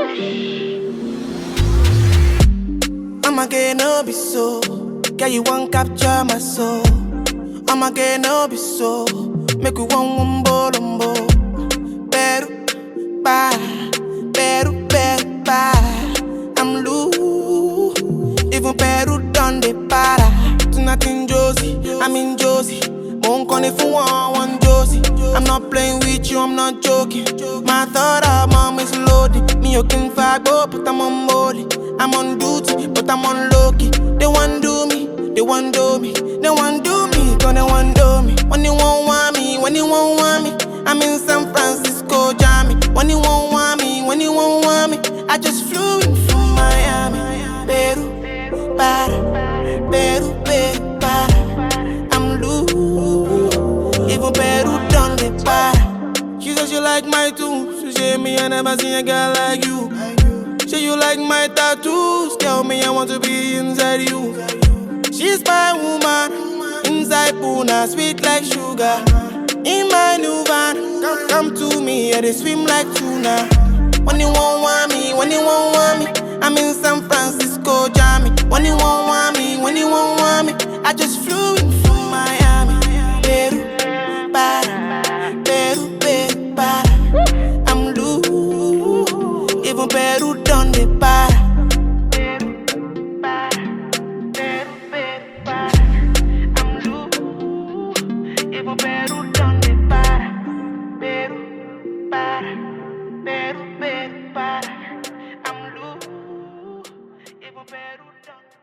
I'ma get no be so. Girl, you won't capture my soul. I'ma get no be so. Make you one umbo. Beru, ba, beru, ba. I'm loose. Even Peru done the para. Tonight in Josie, I'm in Josie. Won't call if you want Josie. I'm not playing with you, I'm not joking. My thought of mom is loaded. Me you can fight, but I'm on molly. I'm on duty, but I'm on low-key. They want do me, they want do me. They want do me, cause they want do me. When you won't want me, when you won't want me. I'm in San Francisco, Jammy. When you won't want me, when you won't want me. I just flew in from Miami. Peru, para, Peru, para. I'm loose. Even Peru done the para. She says she like my tunes. She say me I never seen a girl like you. Say you like my tattoos. Tell me I want to be inside you. She's my woman. Inside Puna, sweet like sugar. In my new van, come to me, yeah, they swim like tuna. When you won't want me, when you won't want me. I'm in San Francisco, Jammy. When you won't want me, when you won't want me. I just flew in from Miami. Peru, para. I'm loose. Even Peru done the para. I'm loose. Even Peru done the para. Peru, para. I'm loose. Even Peru done.